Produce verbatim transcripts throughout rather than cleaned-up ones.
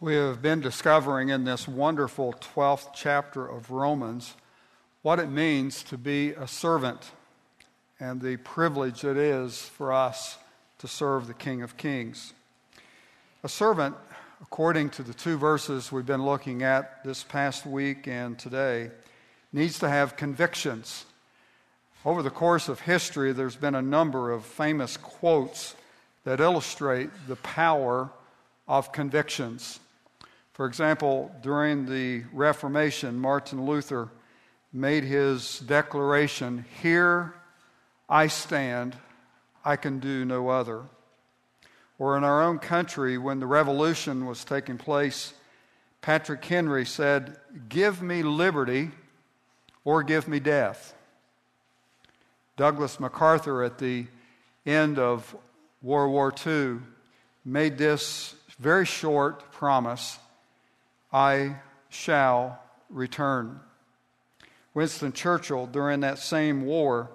We have been discovering in this wonderful twelfth chapter of Romans what it means to be a servant and the privilege it is for us to serve the King of Kings. A servant, according to the two verses we've been looking at this past week and today, needs to have convictions. Over the course of history, there's been a number of famous quotes that illustrate the power of convictions. For example, during the Reformation, Martin Luther made his declaration, "Here I stand, I can do no other." Or in our own country, when the revolution was taking place, Patrick Henry said, "Give me liberty or give me death." Douglas MacArthur, at the end of World War Two, made this very short promise, "I shall return." Winston Churchill, during that same war,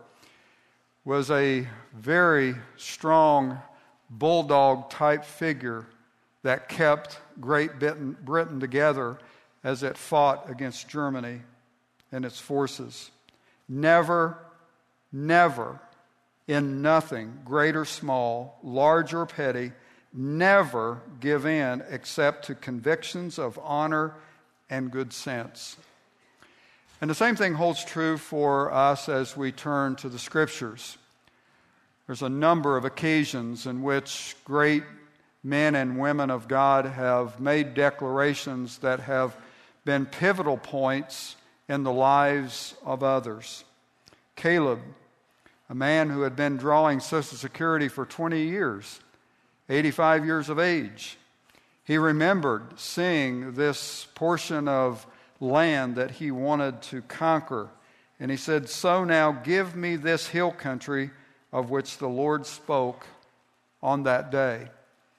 was a very strong bulldog-type figure that kept Great Britain together as it fought against Germany and its forces. Never, never, in nothing, great or small, large or petty, never give in except to convictions of honor and good sense. And the same thing holds true for us as we turn to the Scriptures. There's a number of occasions in which great men and women of God have made declarations that have been pivotal points in the lives of others. Caleb, a man who had been drawing Social Security for twenty years, eighty-five years of age. He remembered seeing this portion of land that he wanted to conquer. And he said, "So now give me this hill country of which the Lord spoke on that day."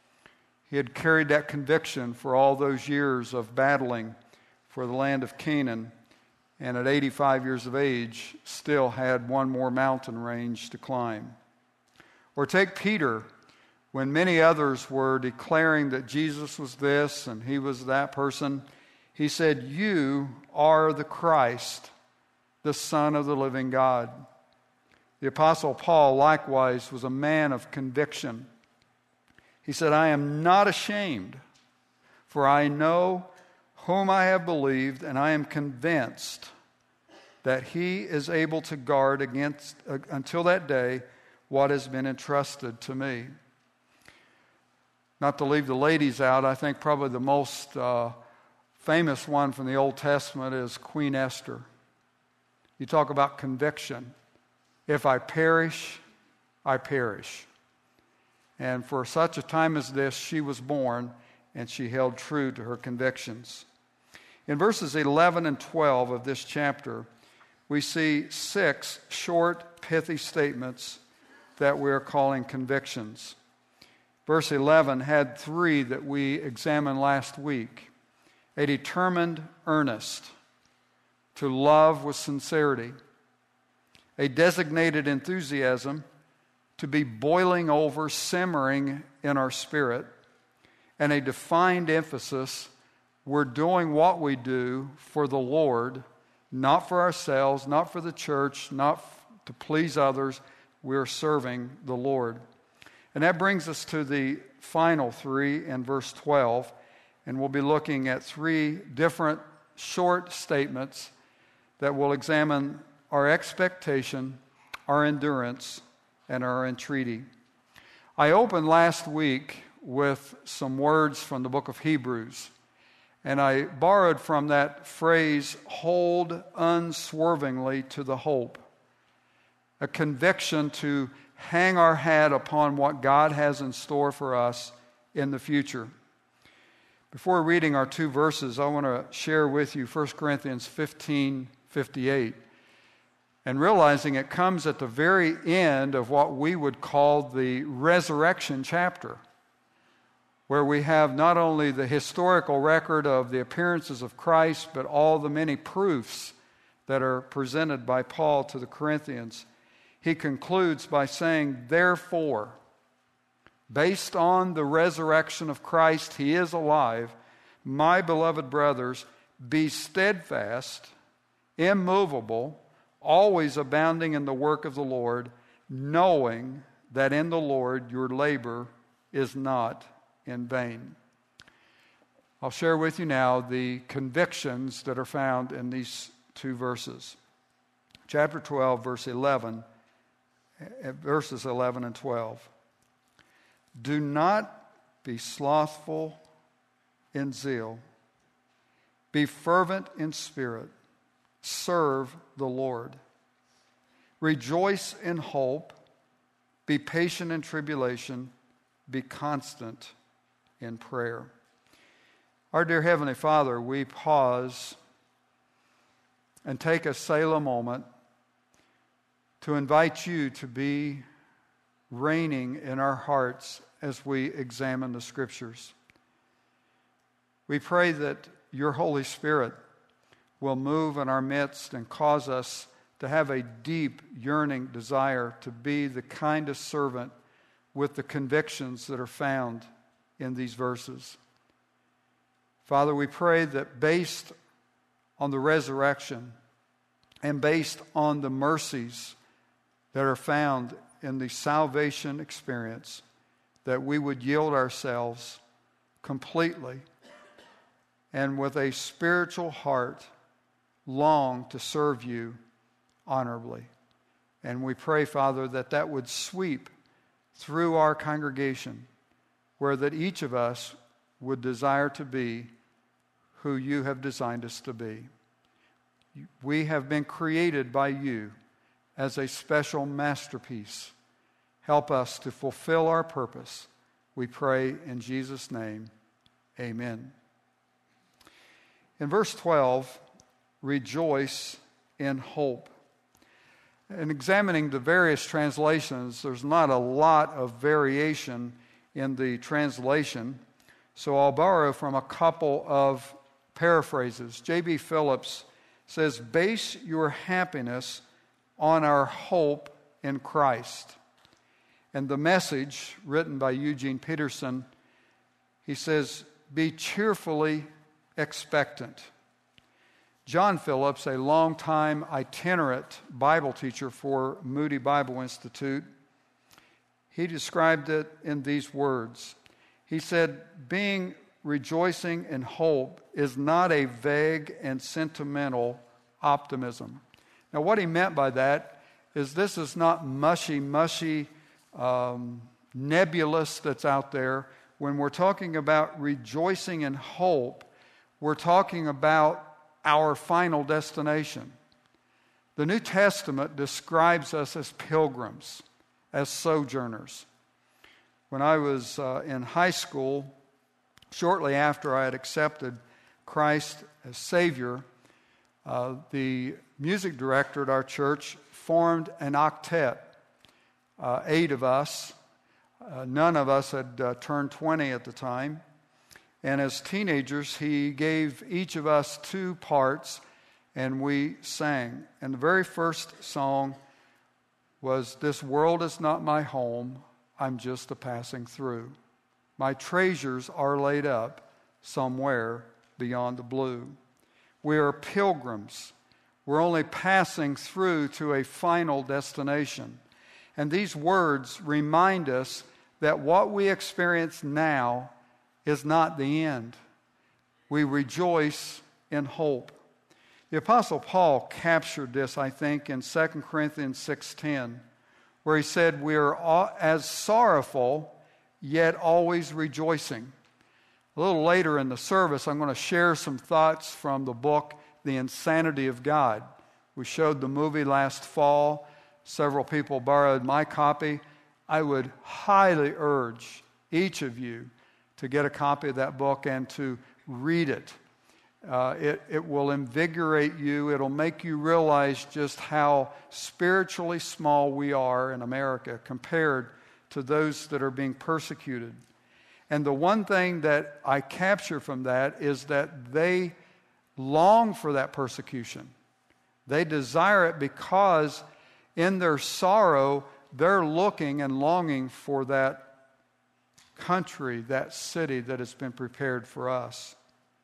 He had carried that conviction for all those years of battling for the land of Canaan, and at eighty-five years of age, still had one more mountain range to climb. Or take Peter, when many others were declaring that Jesus was this and he was that person, he said, "You are the Christ, the Son of the living God." The Apostle Paul likewise was a man of conviction. He said, "I am not ashamed, for I know whom I have believed, and I am convinced that he is able to guard against uh, until that day what has been entrusted to me." Not to leave the ladies out, I think probably the most uh, famous one from the Old Testament is Queen Esther. You talk about conviction. If I perish, I perish. And for such a time as this, she was born, and she held true to her convictions. In verses eleven and twelve of this chapter, we see six short, pithy statements that we're calling convictions. Verse eleven had three that we examined last week. A determined earnest, to love with sincerity. A designated enthusiasm, to be boiling over, simmering in our spirit. And a defined emphasis, we're doing what we do for the Lord, not for ourselves, not for the church, not to please others. We're serving the Lord. And that brings us to the final three in verse twelve. And we'll be looking at three different short statements that will examine our expectation, our endurance, and our entreaty. I opened last week with some words from the book of Hebrews. And I borrowed from that phrase, "hold unswervingly to the hope." A conviction to hang our hat upon what God has in store for us in the future. Before reading our two verses, I want to share with you First Corinthians fifteen fifty-eight. And realizing it comes at the very end of what we would call the resurrection chapter, where we have not only the historical record of the appearances of Christ, but all the many proofs that are presented by Paul to the Corinthians. He concludes by saying, "Therefore, based on the resurrection of Christ, he is alive. My beloved brothers, be steadfast, immovable, always abounding in the work of the Lord, knowing that in the Lord your labor is not in vain. I'll share with you now the convictions that are found in these two verses. Chapter twelve, verse eleven, verses eleven and twelve. Do not be slothful in zeal. Be fervent in spirit. Serve the Lord. Rejoice in hope. Be patient in tribulation. Be constant in prayer. Our dear Heavenly Father, we pause and take a Selah moment to invite you to be reigning in our hearts as we examine the Scriptures. We pray that your Holy Spirit will move in our midst and cause us to have a deep, yearning desire to be the kind of servant with the convictions that are found in these verses. Father, we pray that based on the resurrection and based on the mercies that are found in the salvation experience, that we would yield ourselves completely and with a spiritual heart long to serve you honorably. And we pray, Father, that that would sweep through our congregation, where that each of us would desire to be who you have designed us to be. We have been created by you as a special masterpiece. Help us to fulfill our purpose. We pray in Jesus' name, amen. In verse twelve, rejoice in hope. In examining the various translations, there's not a lot of variation in the translation, so I'll borrow from a couple of paraphrases. J B Phillips says, base your happiness on our hope in Christ. And the Message, written by Eugene Peterson, he says, be cheerfully expectant. John Phillips, a longtime itinerant Bible teacher for Moody Bible Institute, he described it in these words. He said, being rejoicing in hope is not a vague and sentimental optimism. Now, what he meant by that is this is not mushy, mushy, um, nebulous that's out there. When we're talking about rejoicing in hope, we're talking about our final destination. The New Testament describes us as pilgrims, as sojourners. When I was uh, in high school, shortly after I had accepted Christ as Savior, uh, the music director at our church formed an octet, uh, eight of us. Uh, none of us had uh, turned twenty at the time. And as teenagers, he gave each of us two parts, and we sang. And the very first song was, "This world is not my home, I'm just a passing through. My treasures are laid up somewhere beyond the blue." We are pilgrims. We're only passing through to a final destination. And these words remind us that what we experience now is not the end. We rejoice in hope. The Apostle Paul captured this, I think, in Second Corinthians six ten, where he said, we are all, as sorrowful, yet always rejoicing. A little later in the service, I'm going to share some thoughts from the book, The Insanity of God. We showed the movie last fall. Several people borrowed my copy. I would highly urge each of you to get a copy of that book and to read it. Uh, it, it will invigorate you. It'll make you realize just how spiritually small we are in America compared to those that are being persecuted. And the one thing that I capture from that is that they long for that persecution. They desire it because in their sorrow, they're looking and longing for that country, that city that has been prepared for us.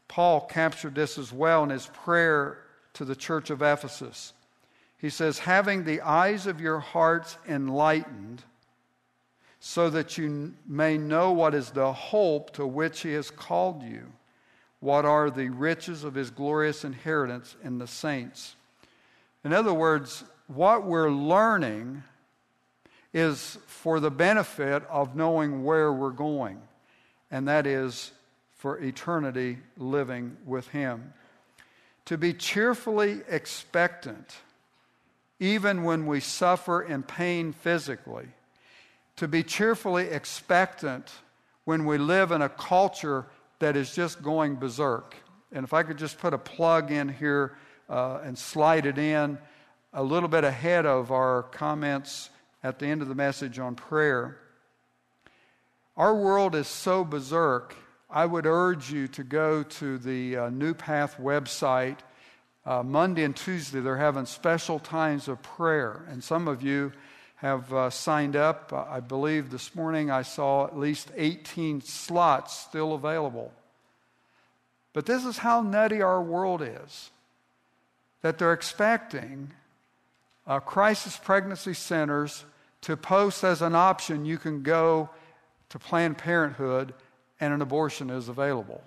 Paul captured this as well in his prayer to the church of Ephesus. He says, having the eyes of your hearts enlightened, so that you may know what is the hope to which he has called you, what are the riches of his glorious inheritance in the saints. In other words, what we're learning is for the benefit of knowing where we're going, and that is for eternity living with him. To be cheerfully expectant, even when we suffer in pain physically. To be cheerfully expectant when we live in a culture that is just going berserk. And if I could just put a plug in here uh, and slide it in a little bit ahead of our comments at the end of the message on prayer. Our world is so berserk, I would urge you to go to the uh, New Path website. Uh, Monday and Tuesday, they're having special times of prayer. And some of you have uh, signed up. Uh, I believe this morning I saw at least eighteen slots still available. But this is how nutty our world is. That they're expecting uh, crisis pregnancy centers to post as an option, you can go to Planned Parenthood and an abortion is available.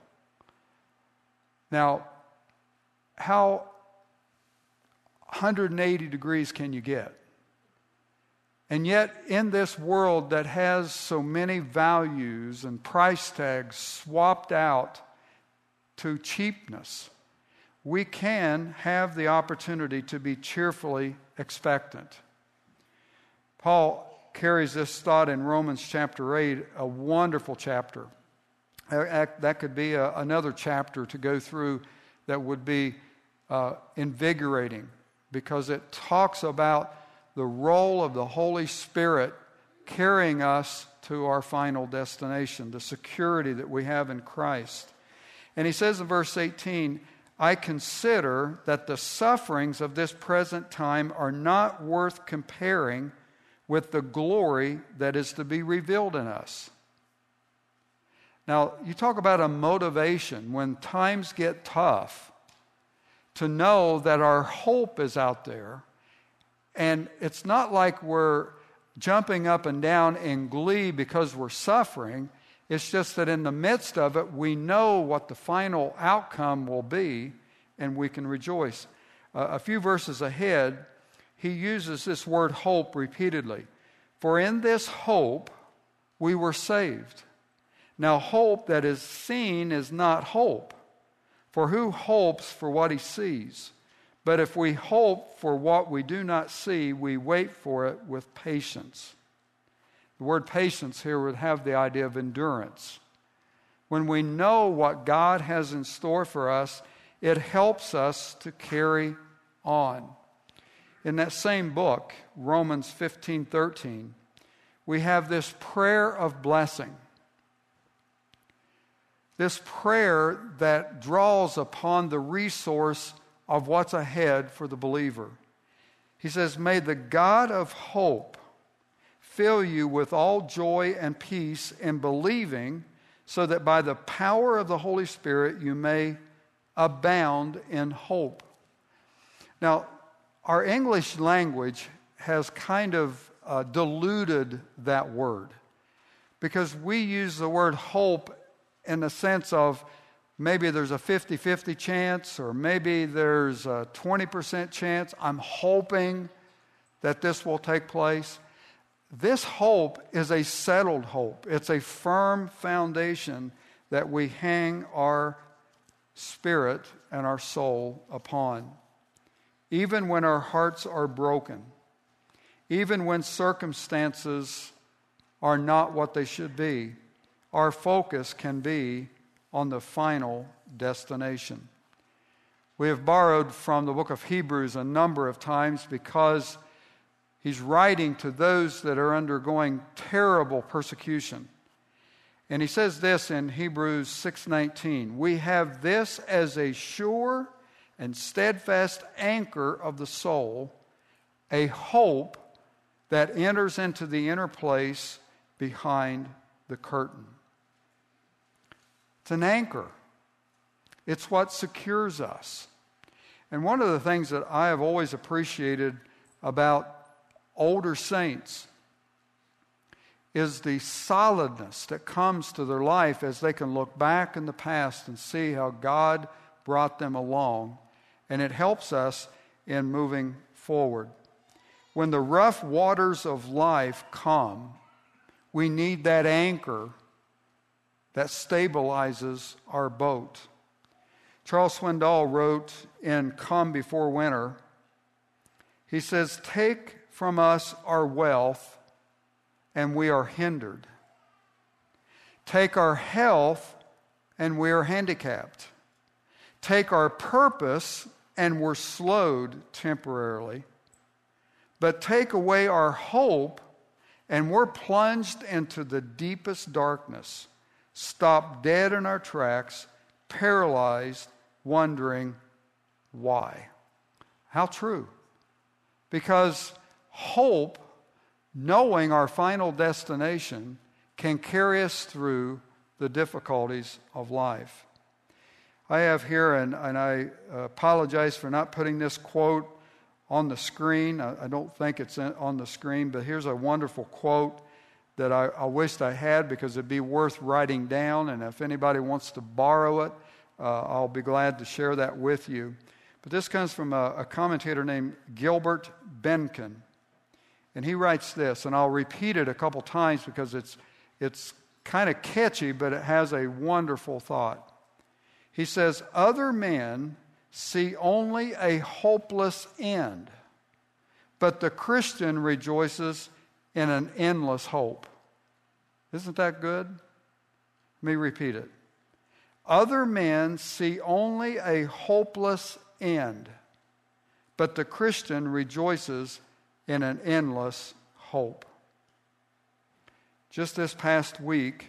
Now, how one hundred eighty degrees can you get? And yet, in this world that has so many values and price tags swapped out to cheapness, we can have the opportunity to be cheerfully expectant. Paul carries this thought in Romans chapter eight, a wonderful chapter. That could be a, another chapter to go through that would be uh, invigorating, because it talks about the role of the Holy Spirit carrying us to our final destination, the security that we have in Christ. And he says in verse eighteen, I consider that the sufferings of this present time are not worth comparing with the glory that is to be revealed in us. Now, you talk about a motivation when times get tough to know that our hope is out there. And it's not like we're jumping up and down in glee because we're suffering. It's just that in the midst of it, we know what the final outcome will be, and we can rejoice. Uh, a few verses ahead, he uses this word hope repeatedly. For in this hope we were saved. Now, hope that is seen is not hope. For who hopes for what he sees? But if we hope for what we do not see, we wait for it with patience. The word patience here would have the idea of endurance. When we know what God has in store for us, it helps us to carry on. In that same book, Romans fifteen thirteen, we have this prayer of blessing. This prayer that draws upon the resource of what's ahead for the believer. He says, may the God of hope fill you with all joy and peace in believing, so that by the power of the Holy Spirit you may abound in hope. Now, our English language has kind of uh, diluted that word, because we use the word hope in the sense of maybe there's a fifty-fifty chance, or maybe there's a twenty percent chance. I'm hoping that this will take place. This hope is a settled hope. It's a firm foundation that we hang our spirit and our soul upon. Even when our hearts are broken, even when circumstances are not what they should be, our focus can be on the final destination. We have borrowed from the book of Hebrews a number of times because he's writing to those that are undergoing terrible persecution. And he says this in Hebrews six nineteen, we have this as a sure and steadfast anchor of the soul, a hope that enters into the inner place behind the curtain. It's an anchor. It's what secures us. And one of the things that I have always appreciated about older saints is the solidness that comes to their life as they can look back in the past and see how God brought them along. And it helps us in moving forward. When the rough waters of life come, we need that anchor that stabilizes our boat. Charles Swindoll wrote in Come Before Winter, he says, "Take from us our wealth, and we are hindered. Take our health, and we are handicapped. Take our purpose, and we're slowed temporarily. But take away our hope, and we're plunged into the deepest darkness, stopped dead in our tracks, paralyzed, wondering why." How true. Because hope, knowing our final destination, can carry us through the difficulties of life. I have here, and, and I apologize for not putting this quote on the screen. I, I don't think it's in, on the screen, but here's a wonderful quote that I, I wished I had because it'd be worth writing down, and if anybody wants to borrow it, uh, I'll be glad to share that with you. But this comes from a, a commentator named Gilbert Benken. And he writes this, and I'll repeat it a couple times because it's it's kind of catchy, but it has a wonderful thought. He says, "Other men see only a hopeless end, but the Christian rejoices in an endless hope." Isn't that good? Let me repeat it. Other men see only a hopeless end, but the Christian rejoices in an endless hope. Just this past week,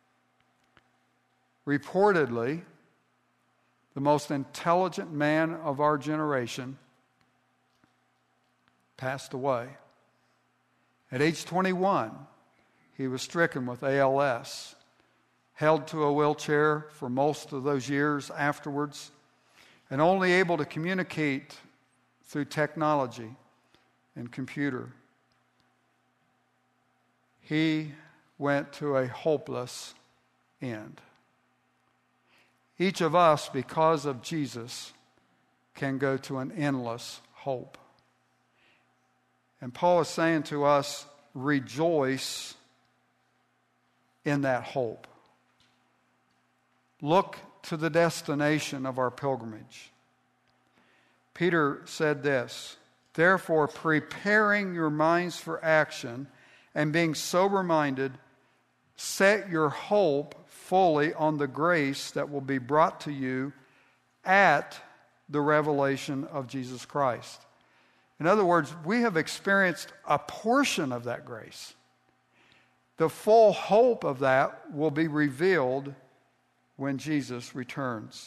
reportedly, the most intelligent man of our generation passed away. At age twenty-one, he was stricken with A L S, held to a wheelchair for most of those years afterwards, and only able to communicate through technology and computer. He went to a hopeless end. Each of us, because of Jesus, can go to an endless hope. And Paul is saying to us, rejoice in that hope. Look to the destination of our pilgrimage. Peter said this, "Therefore, preparing your minds for action and being sober-minded, set your hope fully on the grace that will be brought to you at the revelation of Jesus Christ." In other words, we have experienced a portion of that grace. The full hope of that will be revealed when Jesus returns.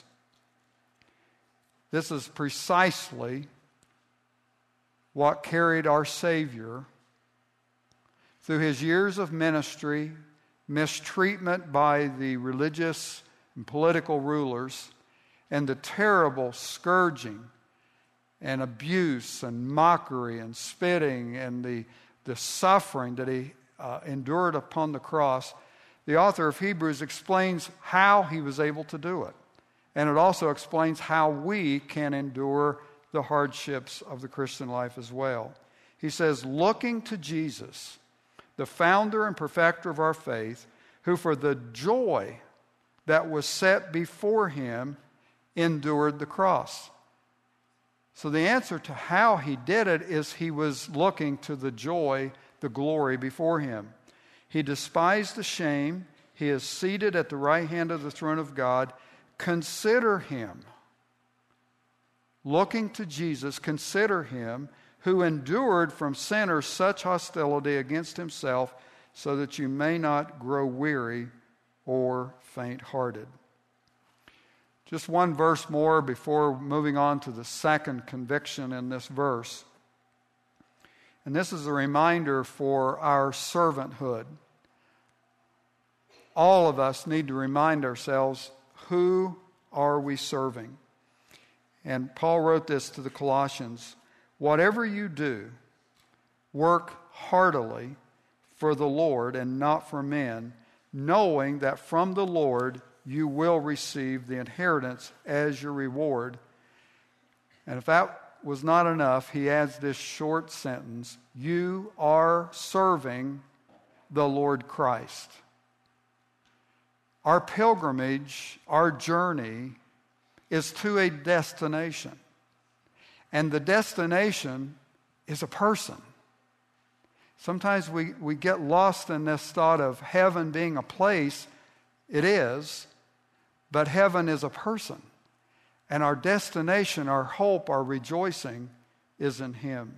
This is precisely what carried our Savior through his years of ministry, mistreatment by the religious and political rulers, and the terrible scourging and abuse and mockery and spitting and the, the suffering that he uh, endured upon the cross. The author of Hebrews explains how he was able to do it. And it also explains how we can endure the hardships of the Christian life as well. He says, looking to Jesus, the founder and perfecter of our faith, who for the joy that was set before him endured the cross. So the answer to how he did it is he was looking to the joy, the glory before him. He despised the shame. He is seated at the right hand of the throne of God. Consider him. Looking to Jesus, consider him who endured from sinners such hostility against himself, so that you may not grow weary or faint-hearted. Just one verse more before moving on to the second conviction in this verse. And this is a reminder for our servanthood. All of us need to remind ourselves, who are we serving? And Paul wrote this to the Colossians, whatever you do, work heartily for the Lord and not for men, knowing that from the Lord you will receive the inheritance as your reward. And if that was not enough, he adds this short sentence, you are serving the Lord Christ. Our pilgrimage, our journey, is to a destination. And the destination is a person. Sometimes we, we get lost in this thought of heaven being a place. It is, but heaven is a person. And our destination, our hope, our rejoicing is in Him.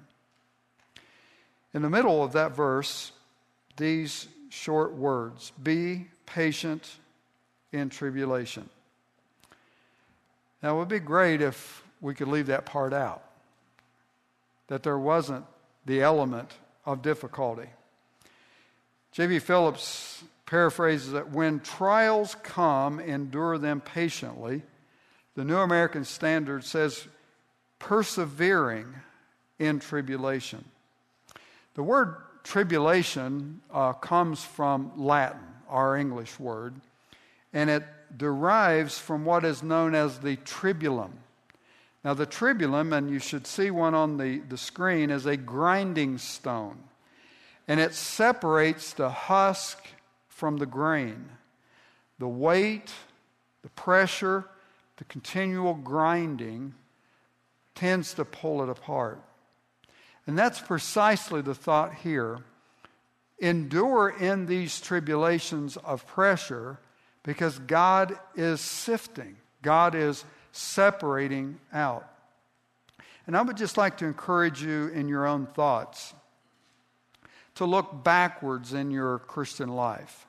In the middle of that verse, these short words, be patient in tribulation. Now, it would be great if we could leave that part out, that there wasn't the element of difficulty. J B Phillips paraphrases that when trials come, endure them patiently. The New American Standard says, persevering in tribulation. The word tribulation uh, comes from Latin, our English word, and it derives from what is known as the tribulum. Now, the tribulum, and you should see one on the, the screen, is a grinding stone, and it separates the husk from the grain. The weight, the pressure, the continual grinding tends to pull it apart. And that's precisely the thought here. Endure in these tribulations of pressure because God is sifting. God is separating out. And I would just like to encourage you in your own thoughts to look backwards in your Christian life.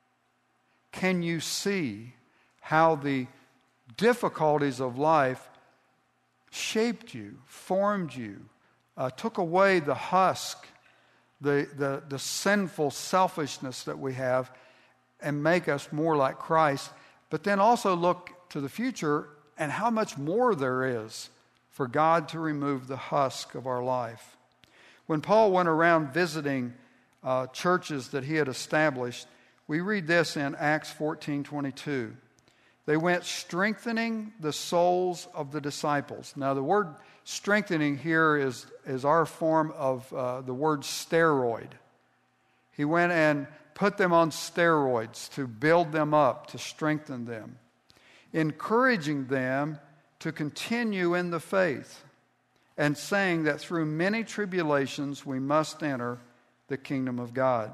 Can you see how the difficulties of life shaped you, formed you, uh, took away the husk, the, the, the sinful selfishness that we have, and make us more like Christ, but then also look to the future and how much more there is for God to remove the husk of our life. When Paul went around visiting uh, churches that he had established, we read this in Acts fourteen twenty-two. They went strengthening the souls of the disciples. Now, the word strengthening here is, is our form of uh, the word steroid. He went and put them on steroids to build them up, to strengthen them, encouraging them to continue in the faith, and saying that through many tribulations we must enter the kingdom of God.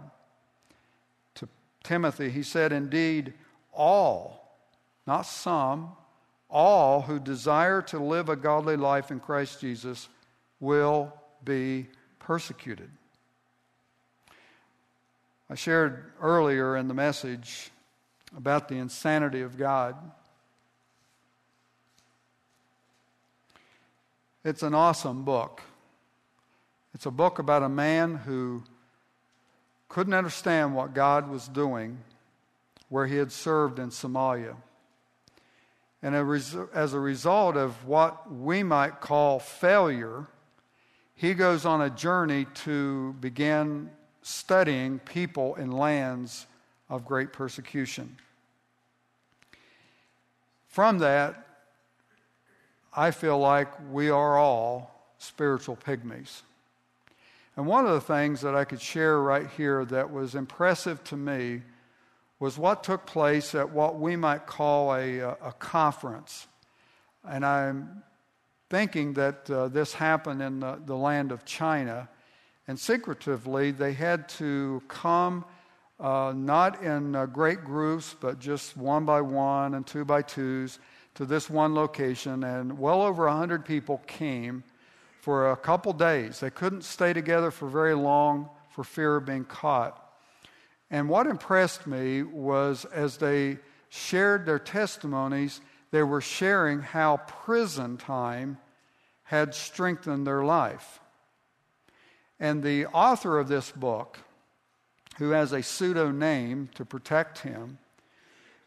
To Timothy, he said, indeed, all, not some, all who desire to live a godly life in Christ Jesus will be persecuted. I shared earlier in the message about the insanity of God. It's an awesome book. It's a book about a man who couldn't understand what God was doing where he had served in Somalia. And as a result of what we might call failure, he goes on a journey to begin studying people in lands of great persecution. From that, I feel like we are all spiritual pygmies. And one of the things that I could share right here that was impressive to me was what took place at what we might call a, a conference. And I'm thinking that uh, this happened in the, the land of China. And secretively, they had to come uh, not in uh, great groups, but just one by one and two by twos to this one location. And well over one hundred people came for a couple days. They couldn't stay together for very long for fear of being caught. And what impressed me was as they shared their testimonies, they were sharing how prison time had strengthened their life. And the author of this book, who has a pseudo name to protect him,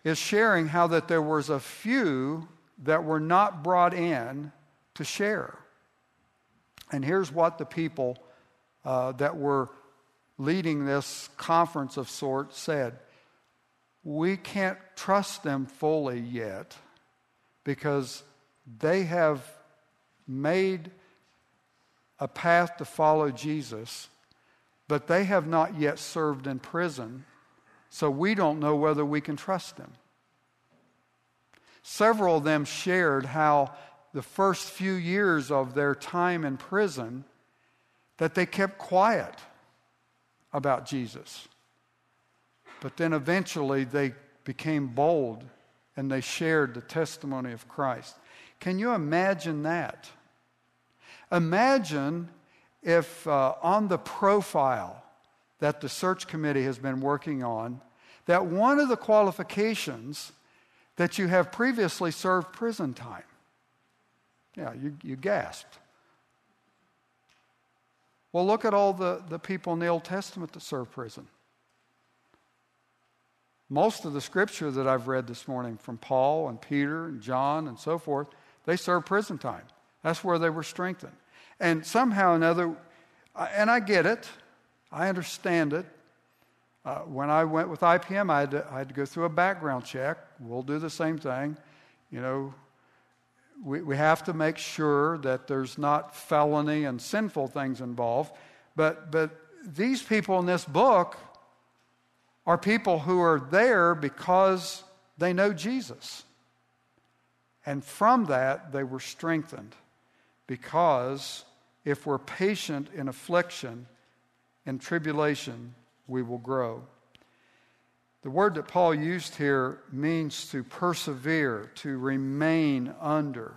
is sharing how that there was a few that were not brought in to share. And here's what the people uh, that were leading this conference of sorts said. We can't trust them fully yet because they have made a path to follow Jesus, but they have not yet served in prison, so we don't know whether we can trust them. Several of them shared how the first few years of their time in prison that they kept quiet about Jesus. But then eventually they became bold and they shared the testimony of Christ. Can you imagine that? Imagine if uh, on the profile that the search committee has been working on, that one of the qualifications that you have previously served prison time. Yeah, you, you gasped. Well, look at all the, the people in the Old Testament that served prison. Most of the scripture that I've read this morning from Paul and Peter and John and so forth, they served prison time. That's where they were strengthened. And somehow or another, and I get it, I understand it. Uh, when I went with I P M, I had, to, I had to go through a background check. We'll do the same thing. You know, we, we have to make sure that there's not felony and sinful things involved. But, but these people in this book are people who are there because they know Jesus. And from that, they were strengthened. Because if we're patient in affliction, in tribulation, we will grow. The word that Paul used here means to persevere, to remain under.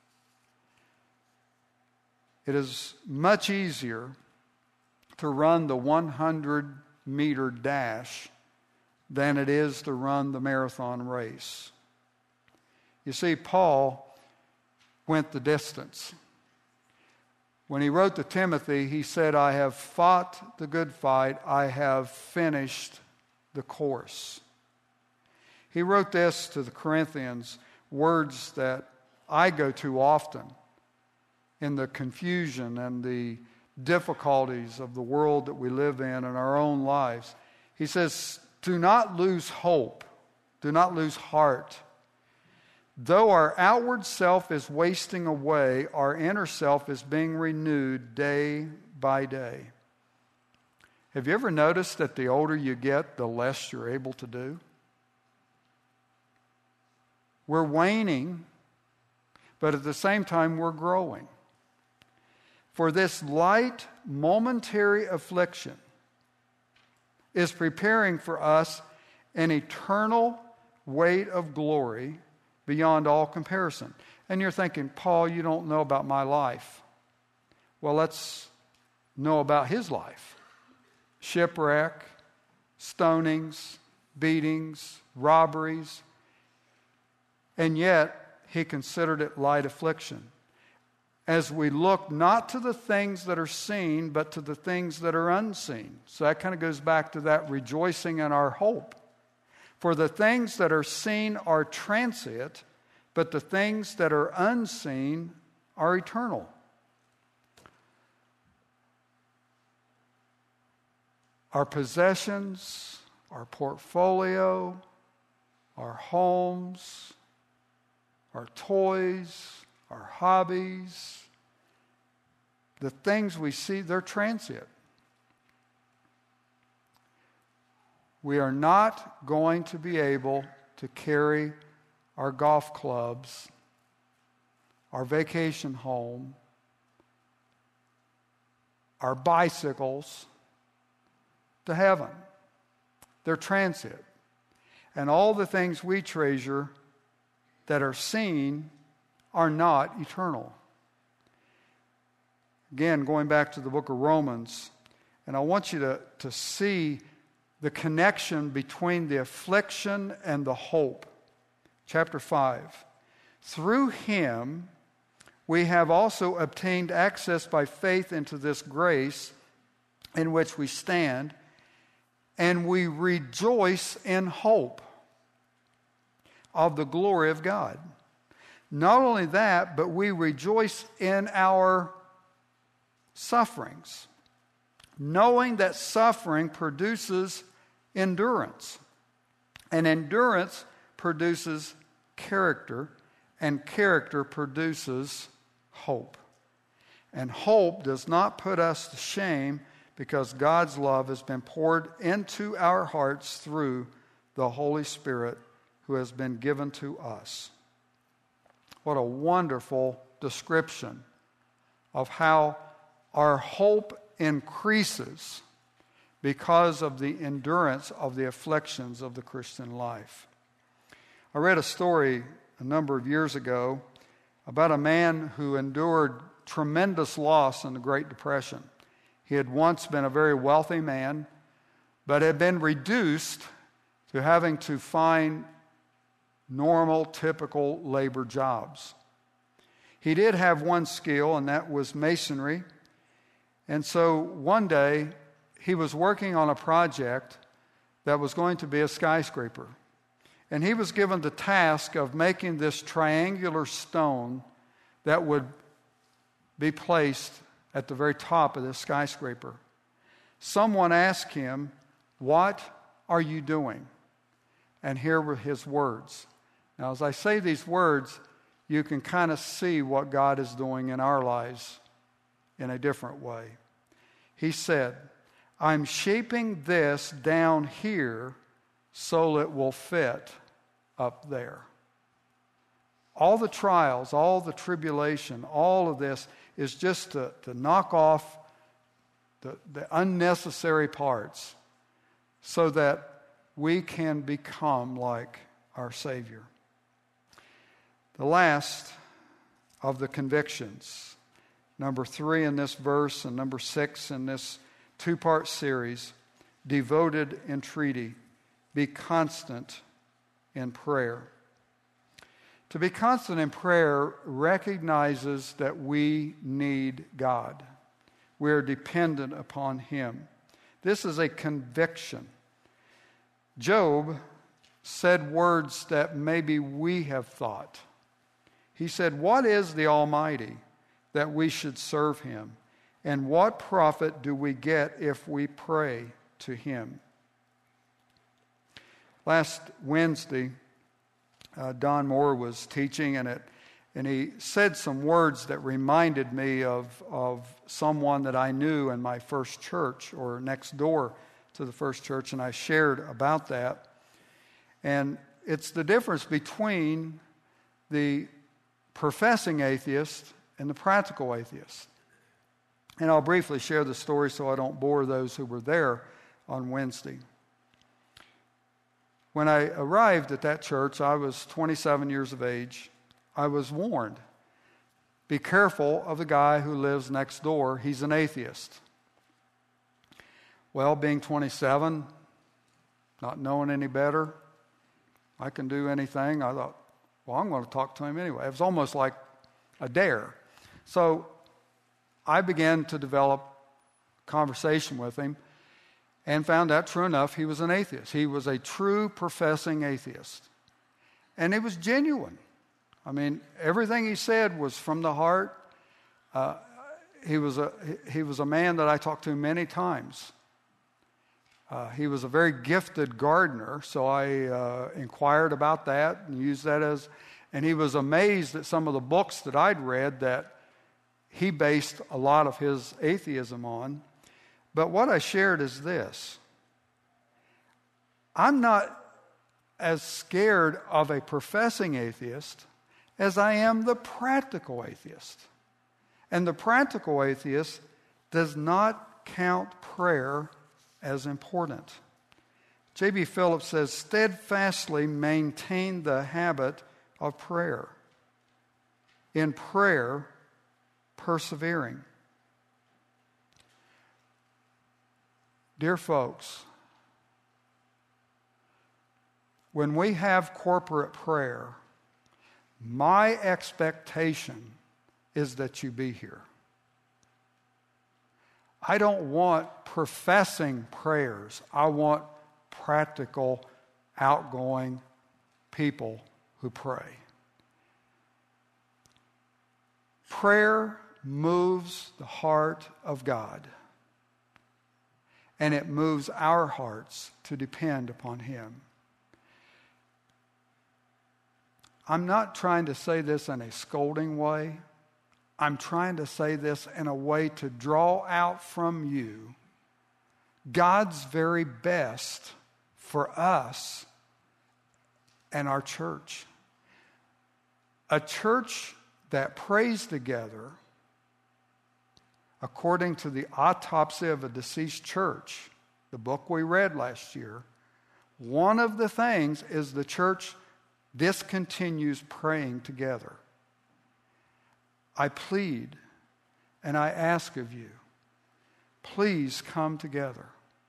It is much easier to run the one hundred meter dash than it is to run the marathon race. You see, Paul went the distance. When he wrote to Timothy, he said, I have fought the good fight, I have finished the course. He wrote this to the Corinthians, words that I go to often in the confusion and the difficulties of the world that we live in and our own lives. He says, do not lose hope, do not lose heart. Though our outward self is wasting away, our inner self is being renewed day by day. Have you ever noticed that the older you get, the less you're able to do? We're waning, but at the same time we're growing. For this light, momentary affliction is preparing for us an eternal weight of glory beyond all comparison. And you're thinking, Paul, you don't know about my life. Well, let's know about his life. Shipwreck, stonings, beatings, robberies. And yet, he considered it light affliction. As we look not to the things that are seen, but to the things that are unseen. So that kind of goes back to that rejoicing in our hope. For the things that are seen are transient, but the things that are unseen are eternal. Our possessions, our portfolio, our homes, our toys, our hobbies, the things we see, they're transient. We are not going to be able to carry our golf clubs, our vacation home, our bicycles to heaven. They're transient. And all the things we treasure that are seen are not eternal. Again, going back to the book of Romans, and I want you to, to see the connection between the affliction and the hope. Chapter five. Through him we have also obtained access by faith into this grace in which we stand, and we rejoice in hope. of the glory of God. Not only that, but we rejoice in our sufferings, knowing that suffering produces endurance, and endurance produces character, and character produces hope. And hope does not put us to shame, because God's love has been poured into our hearts through the Holy Spirit who has been given to us. What a wonderful description of how our hope increases because of the endurance of the afflictions of the Christian life. I read a story a number of years ago about a man who endured tremendous loss in the Great Depression. He had once been a very wealthy man, but had been reduced to having to find normal, typical labor jobs. He did have one skill, and that was masonry. And so one day, he was working on a project that was going to be a skyscraper. And he was given the task of making this triangular stone that would be placed at the very top of this skyscraper. Someone asked him, "What are you doing?" And here were his words. Now, as I say these words, you can kind of see what God is doing in our lives in a different way. He said, "I'm shaping this down here so it will fit up there." All the trials, all the tribulation, all of this is just to, to knock off the, the unnecessary parts so that we can become like our Savior. The last of the convictions, number three in this verse and number six in this two-part series, devoted entreaty, be constant in prayer. To be constant in prayer recognizes that we need God. We are dependent upon Him. This is a conviction. Job said words that maybe we have thought. He said, "What is the Almighty that we should serve Him? And what profit do we get if we pray to Him?" Last Wednesday, uh, Don Moore was teaching, and it, and he said some words that reminded me of, of someone that I knew in my first church, or next door to the first church, and I shared about that. And it's the difference between the professing atheist and the practical atheist. And I'll briefly share the story so I don't bore those who were there on Wednesday. When I arrived at that church, I was twenty-seven years of age. I was warned, be careful of the guy who lives next door. He's an atheist. Well, being twenty-seven, not knowing any better, I can do anything. I thought, well, I'm going to talk to him anyway. It was almost like a dare. So I began to develop conversation with him and found out, true enough, he was an atheist. He was a true professing atheist. And it was genuine. I mean, everything he said was from the heart. Uh, he was a he was a man that I talked to many times. Uh, he was a very gifted gardener, so I uh, inquired about that and used that as, and he was amazed at some of the books that I'd read that he based a lot of his atheism on. But what I shared is this: I'm not as scared of a professing atheist as I am the practical atheist. And the practical atheist does not count prayer as important. J B Phillips says, steadfastly maintain the habit of prayer. In prayer, persevering. Dear folks, when we have corporate prayer, my expectation is that you be here. I don't want professing prayers. I want practical, outgoing people who pray. Prayer moves the heart of God, and it moves our hearts to depend upon Him. I'm not trying to say this in a scolding way. I'm trying to say this in a way to draw out from you God's very best for us and our church. A church that prays together, according to the Autopsy of a Deceased Church, the book we read last year, one of the things is the church discontinues praying together. I plead and I ask of you, please come together.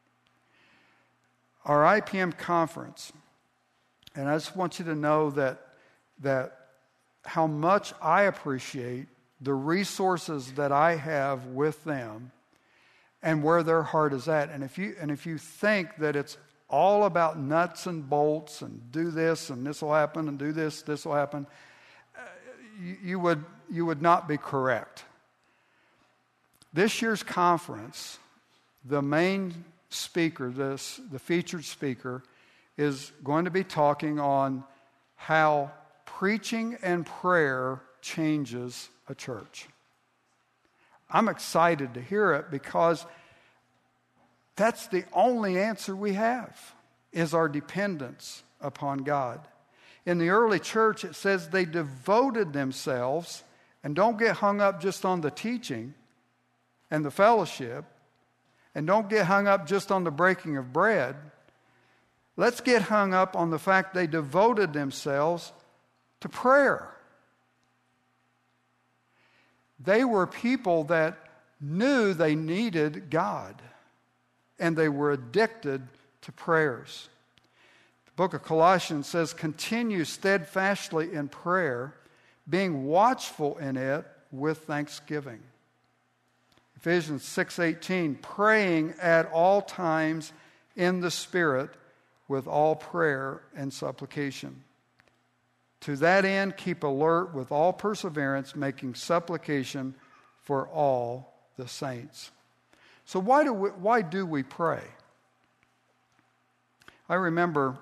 Our I P M conference, and I just want you to know that, that how much I appreciate the resources that I have with them and where their heart is at. And if you and if you think that it's all about nuts and bolts and do this and this will happen and do this, this will happen, uh, you, you would you would not be correct. This year's conference, the main speaker, this the featured speaker, is going to be talking on how preaching and prayer changes a church. I'm excited to hear it because that's the only answer we have, is our dependence upon God. In the early church, it says they devoted themselves, and don't get hung up just on the teaching and the fellowship, and don't get hung up just on the breaking of bread. Let's get hung up on the fact they devoted themselves to prayer. They were people that knew they needed God, and they were addicted to prayers. The book of Colossians says, continue steadfastly in prayer, being watchful in it with thanksgiving. Ephesians six eighteen, praying at all times in the Spirit with all prayer and supplication. To that end, keep alert with all perseverance, making supplication for all the saints. So why do we, why do we pray? I remember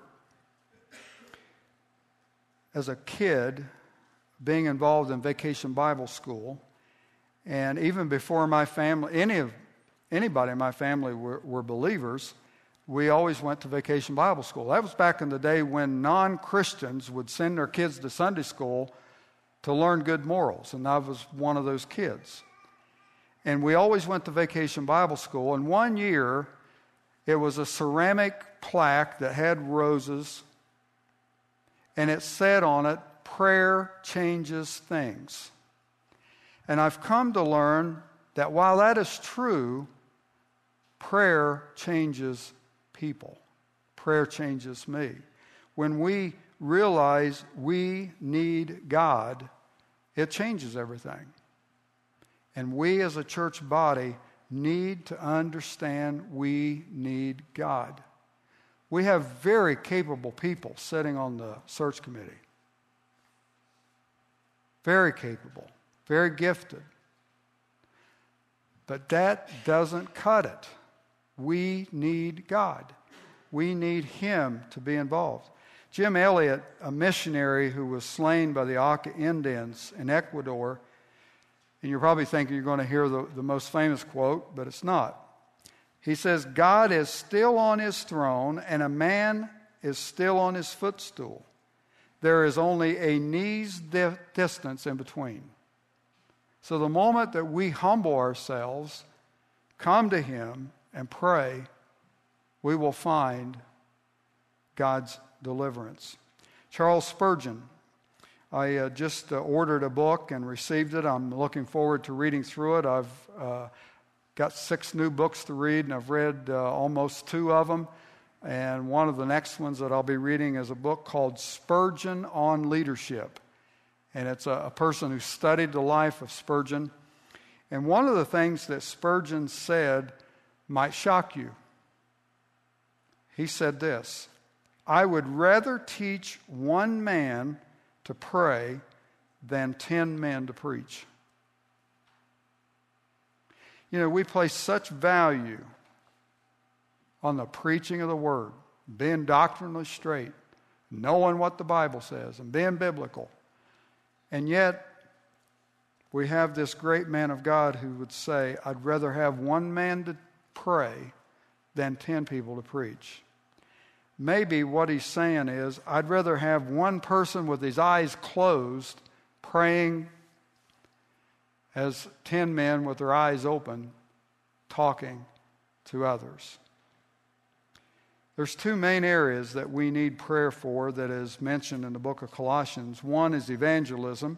as a kid being involved in Vacation Bible School, and even before my family, any of anybody in my family were, were believers, we always went to Vacation Bible School. That was back in the day when non-Christians would send their kids to Sunday school to learn good morals, and I was one of those kids. And we always went to Vacation Bible School, and one year it was a ceramic plaque that had roses, and it said on it, prayer changes things. And I've come to learn that while that is true, prayer changes people. Prayer changes me. When we realize we need God, it changes everything. And we as a church body need to understand we need God. We have very capable people sitting on the search committee. Very capable, very gifted. But that doesn't cut it. We need God. We need Him to be involved. Jim Elliot, a missionary who was slain by the Auca Indians in Ecuador, and you're probably thinking you're going to hear the, the most famous quote, but it's not. He says, God is still on His throne, and a man is still on his footstool. There is only a knee's di- distance in between. So the moment that we humble ourselves, come to Him, and pray, we will find God's deliverance. Charles Spurgeon, I uh, just uh, ordered a book and received it. I'm looking forward to reading through it. I've uh, got six new books to read, and I've read uh, almost two of them. And one of the next ones that I'll be reading is a book called Spurgeon on Leadership. And it's a, a person who studied the life of Spurgeon. And one of the things that Spurgeon said might shock you. He said this, I would rather teach one man to pray than ten men to preach. You know, we place such value on the preaching of the Word, being doctrinally straight, knowing what the Bible says, and being biblical. And yet, we have this great man of God who would say, I'd rather have one man to pray than ten people to preach. Maybe what he's saying is, I'd rather have one person with his eyes closed praying as ten men with their eyes open talking to others. There's two main areas that we need prayer for that is mentioned in the book of Colossians. One is evangelism.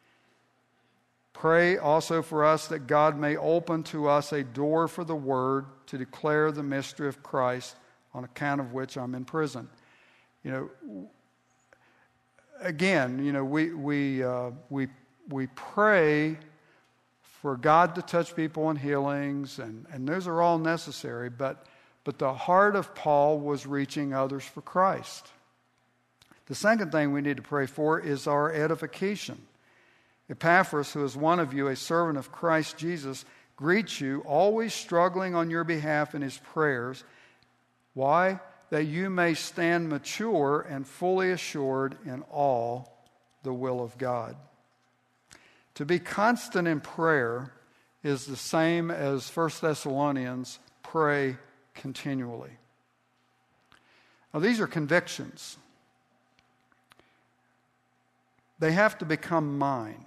Pray also for us that God may open to us a door for the word to declare the mystery of Christ, on account of which I'm in prison. You know, again, you know, we we uh, we we pray for God to touch people in healings, and, and those are all necessary, but but the heart of Paul was reaching others for Christ. The second thing we need to pray for is our edification. Epaphras, who is one of you, a servant of Christ Jesus, greets you, always struggling on your behalf in his prayers. Why? That you may stand mature and fully assured in all the will of God. To be constant in prayer is the same as First Thessalonians, pray continually. Now, these are convictions. They have to become mine.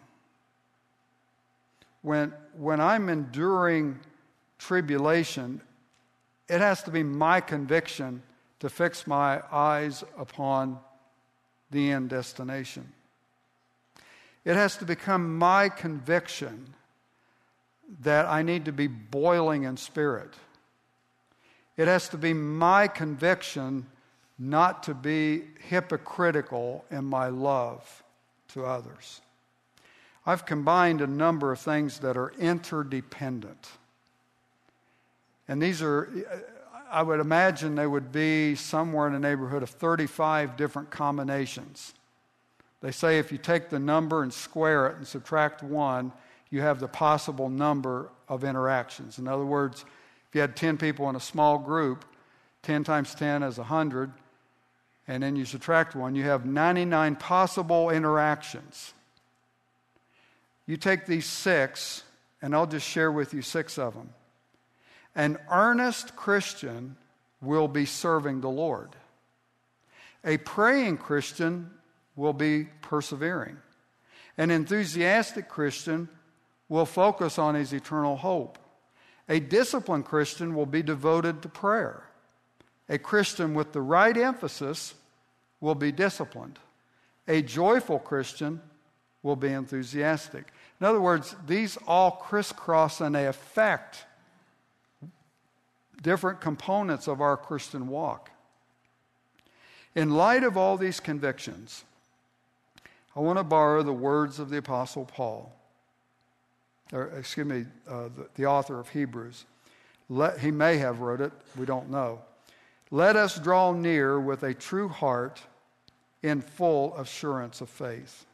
When, when I'm enduring tribulation, it has to be my conviction to fix my eyes upon the end destination. It has to become my conviction that I need to be boiling in spirit. It has to be my conviction not to be hypocritical in my love to others. I've combined a number of things that are interdependent. And these are, I would imagine they would be somewhere in the neighborhood of thirty-five different combinations. They say if you take the number and square it and subtract one, you have the possible number of interactions. In other words, if you had ten people in a small group, ten times ten is one hundred, and then you subtract one, you have ninety-nine possible interactions. You take these six, and I'll just share with you six of them. An earnest Christian will be serving the Lord. A praying Christian will be persevering. An enthusiastic Christian will focus on his eternal hope. A disciplined Christian will be devoted to prayer. A Christian with the right emphasis will be disciplined. A joyful Christian will be enthusiastic. In other words, these all crisscross and they affect different components of our Christian walk. In light of all these convictions, I want to borrow the words of the Apostle Paul, or excuse me, uh, the, the author of Hebrews. Let, he may have wrote it, we don't know. Let us draw near with a true heart in full assurance of faith.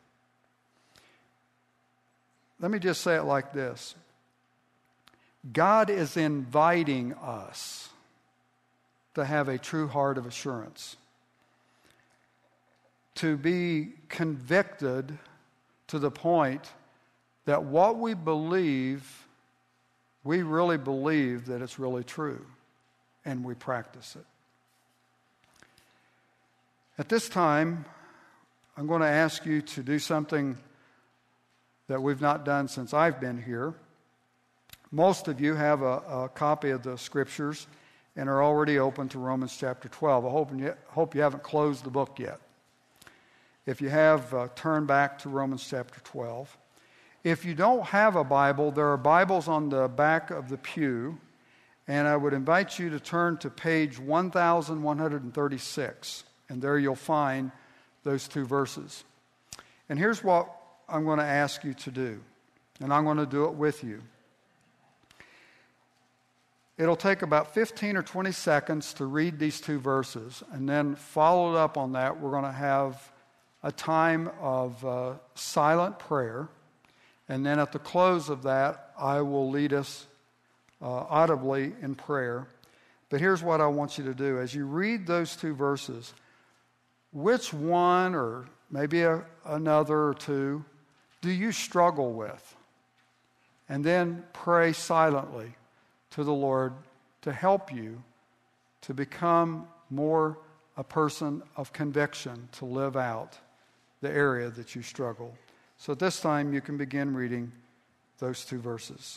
Let me just say it like this. God is inviting us to have a true heart of assurance, to be convicted to the point that what we believe, we really believe that it's really true, and we practice it. At this time, I'm going to ask you to do something that we've not done since I've been here. Most of you have a, a copy of the Scriptures and are already open to Romans chapter twelve. I hope you, hope you haven't closed the book yet. If you have, uh, turn back to Romans chapter twelve. If you don't have a Bible, there are Bibles on the back of the pew, and I would invite you to turn to page one thousand one hundred thirty-six, and there you'll find those two verses. And here's what I'm going to ask you to do, and I'm going to do it with you. It'll take about fifteen or twenty seconds to read these two verses, and then followed up on that, we're going to have a time of uh, silent prayer. And then at the close of that, I will lead us uh, audibly in prayer. But here's what I want you to do. As you read those two verses, which one or maybe a, another or two do you struggle with? And then pray silently to the Lord to help you to become more a person of conviction to live out the area that you struggle. So at this time, you can begin reading those two verses.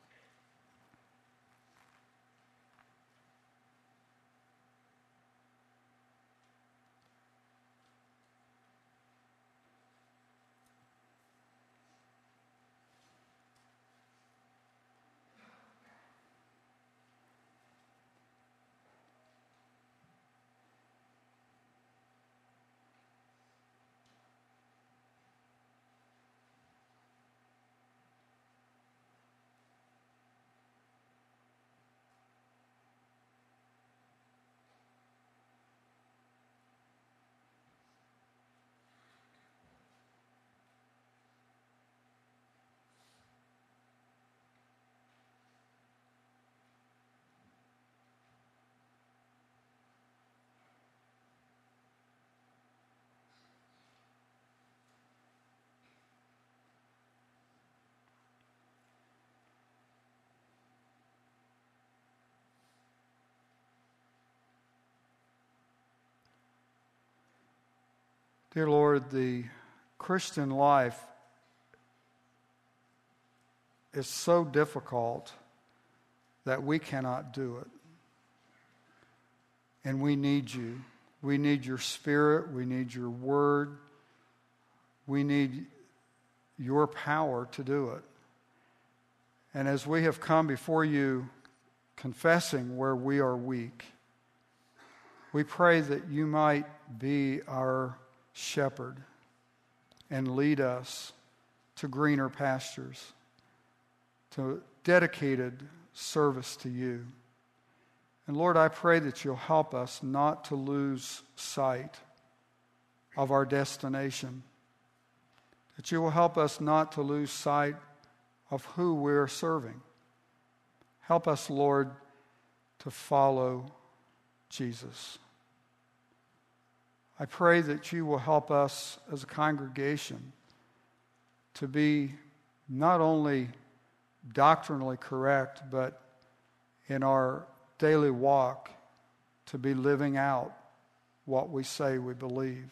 Dear Lord, the Christian life is so difficult that we cannot do it. And we need you. We need your Spirit. We need your Word. We need your power to do it. And as we have come before you confessing where we are weak, we pray that you might be our shepherd and lead us to greener pastures, to dedicated service to you. And Lord, I pray that you'll help us not to lose sight of our destination, that you will help us not to lose sight of who we're serving. Help us, Lord, to follow Jesus. I pray that you will help us as a congregation to be not only doctrinally correct, but in our daily walk to be living out what we say we believe.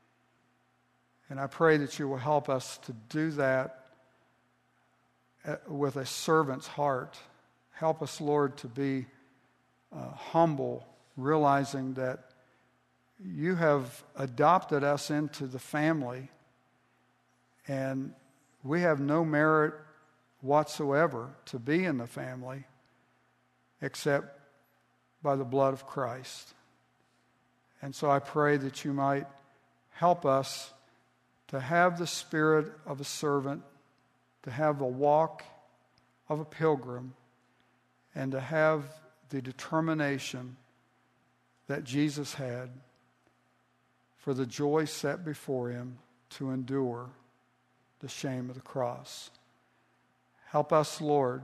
And I pray that you will help us to do that with a servant's heart. Help us, Lord, to be uh, humble, realizing that you have adopted us into the family, and we have no merit whatsoever to be in the family except by the blood of Christ. And so I pray that you might help us to have the spirit of a servant, to have the walk of a pilgrim, and to have the determination that Jesus had for the joy set before him to endure the shame of the cross. Help us, Lord,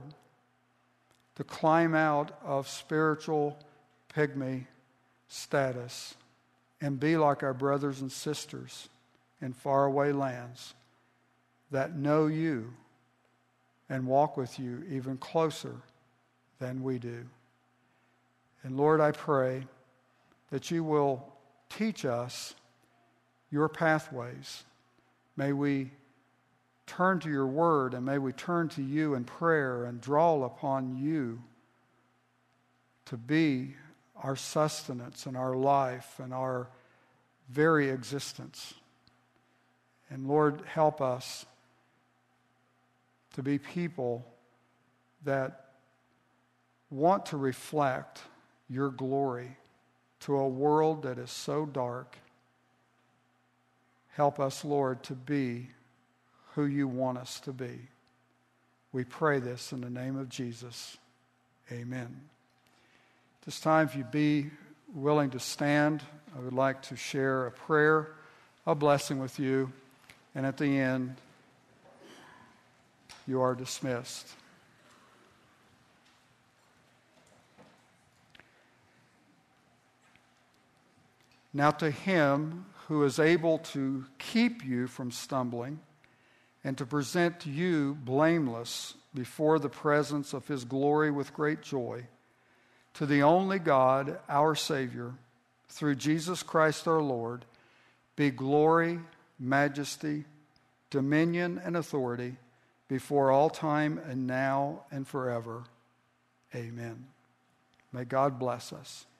to climb out of spiritual pygmy status and be like our brothers and sisters in faraway lands that know you and walk with you even closer than we do. And Lord, I pray that you will teach us your pathways. May we turn to your word, and may we turn to you in prayer and draw upon you to be our sustenance and our life and our very existence. And Lord, help us to be people that want to reflect your glory to a world that is so dark. Help us, Lord, to be who you want us to be. We pray this in the name of Jesus. Amen. This time, if you'd be willing to stand, I would like to share a prayer a blessing with you. And at the end, you are dismissed. Now to him who is able to keep you from stumbling and to present you blameless before the presence of his glory with great joy, to the only God, our Savior, through Jesus Christ our Lord, be glory, majesty, dominion, and authority before all time and now and forever. Amen. May God bless us.